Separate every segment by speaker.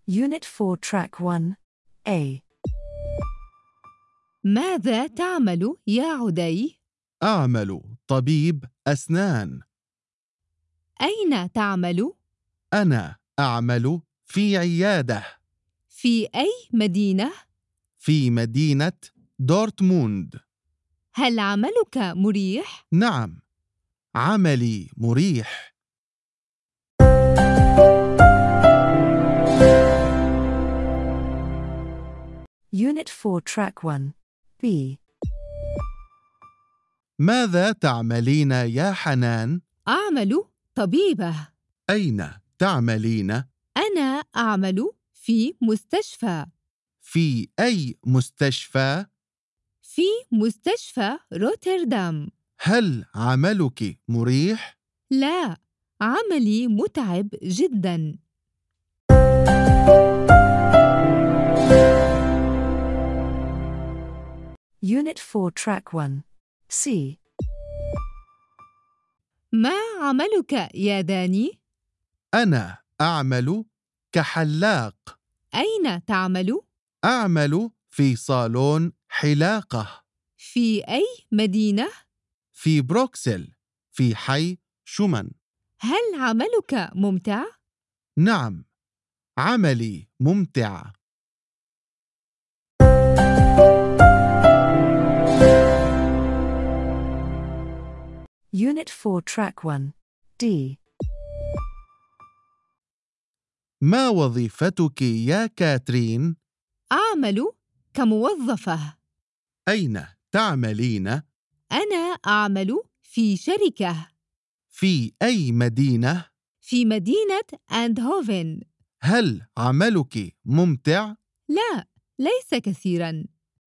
Speaker 1: Unit 4 Track 1 A.
Speaker 2: ماذا تعمل يا عدي؟
Speaker 3: أعمل طبيب أسنان.
Speaker 2: أين تعمل؟
Speaker 3: أنا أعمل في عيادة
Speaker 2: في أي مدينة؟
Speaker 3: في مدينة دورتموند.
Speaker 2: هل عملك مريح؟
Speaker 3: نعم، عملي مريح.
Speaker 1: Unit 4 Track 1 B.
Speaker 3: ماذا تعملين يا حنان؟
Speaker 2: أعمل طبيبة.
Speaker 3: أين تعملين؟
Speaker 2: أنا أعمل في مستشفى.
Speaker 3: في أي مستشفى؟
Speaker 2: في مستشفى روتردام.
Speaker 3: هل عملك مريح؟
Speaker 2: لا، عملي متعب جداً.
Speaker 1: Unit 4 Track 1 C.
Speaker 2: ما عملك يا داني؟
Speaker 3: أنا أعمل كحلاق.
Speaker 2: أين تعمل؟
Speaker 3: أعمل في صالون حلاقة
Speaker 2: في أي مدينة؟
Speaker 3: في بروكسل في حي شومان.
Speaker 2: هل عملك ممتع؟
Speaker 3: نعم، عملي ممتع.
Speaker 1: Unit 4 Track 1 D.
Speaker 3: ما وظيفتك يا كاترين؟
Speaker 2: أعمل كموظفة.
Speaker 3: أين تعملين؟
Speaker 2: أنا أعمل في شركة.
Speaker 3: في أي مدينة؟
Speaker 2: في مدينة أندهوفن.
Speaker 3: هل عملك ممتع؟
Speaker 2: لا، ليس كثيراً.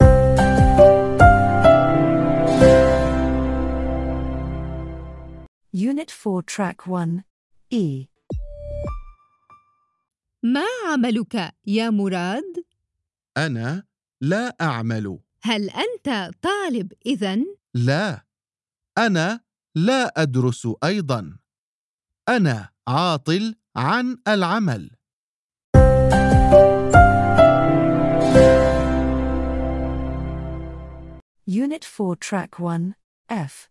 Speaker 1: Unit 4 Track 1 E.
Speaker 2: ما عملك يا مراد؟
Speaker 3: أنا لا أعمل.
Speaker 2: هل أنت طالب إذن؟
Speaker 3: لا، أنا لا أدرس أيضاً. أنا عاطل عن العمل.
Speaker 1: Unit 4 Track 1 F.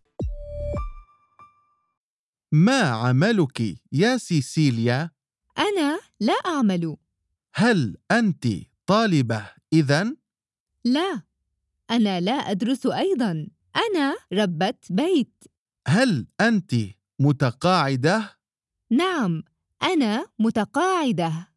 Speaker 3: ما عملك يا سيسيليا؟
Speaker 2: أنا لا أعمل.
Speaker 3: هل أنت طالبة إذن؟
Speaker 2: لا، أنا لا أدرس أيضاً. أنا ربة بيت.
Speaker 3: هل أنت متقاعدة؟
Speaker 2: نعم، أنا متقاعدة.